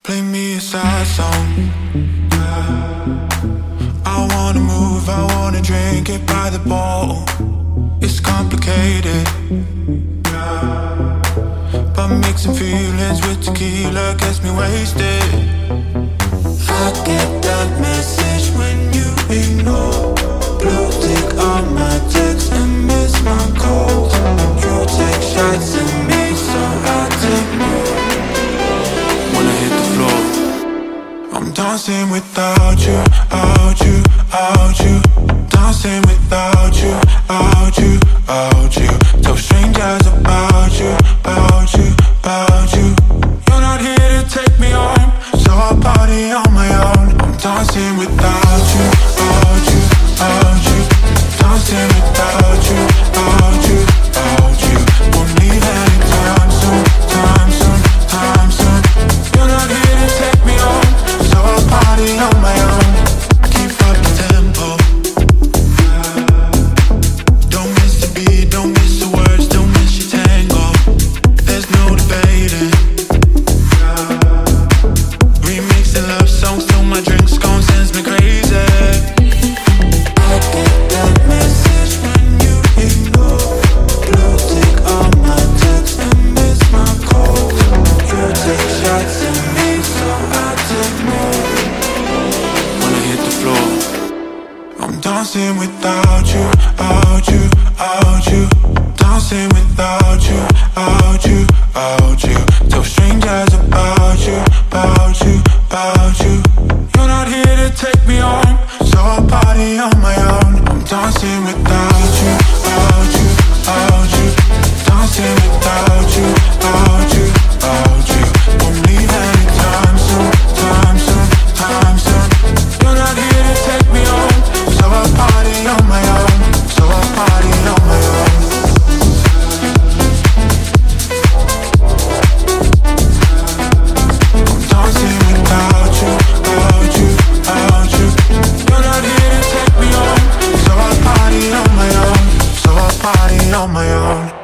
Play me a sad song. I wanna move, I wanna drink it by the bottle. It's complicated, but mixing feelings with tequila gets me wasted. I get that message when you ignore. Blue tick on my text and miss my calls. You take shots at me, so I take more. When I hit the floor, I'm dancing without you, out you, out you. Dancing without you, out you, out you. Tell strangers about you, about you, about you. You're not here to take me home, so I'll party on my own. I'm dancing without you, out you, out you. Dancing without you, out you, out you. Won't leave anytime soon, time soon, time soon. You're not here to take me home, so I'll party on my own. Keep up the tempo. Don't miss the beat, don't miss the words, don't miss your tango. There's no debating. Remixing love songs till my drink's gone, sends me crazy. I get that message when you ignore. Blue tick on my text and miss my calls. You take shots at me, so I take more. When I hit the floor, I'm dancing without you, out you, out you. Dancing without you, out you, out you. Tell strangers about you, about you, about you. You're not here to take me home, so I'll party on my own. I'm dancing without you, out you, out you. Dancing without you, out you, out you. Won't leave anytime soon, time soon, time soon. You're not here to take me home, so I'll party on my own, so I'll party on my own. I'm dancing without you, out you, out you. You're not here to take me home, so I'll party on my own, so I'll party on my own.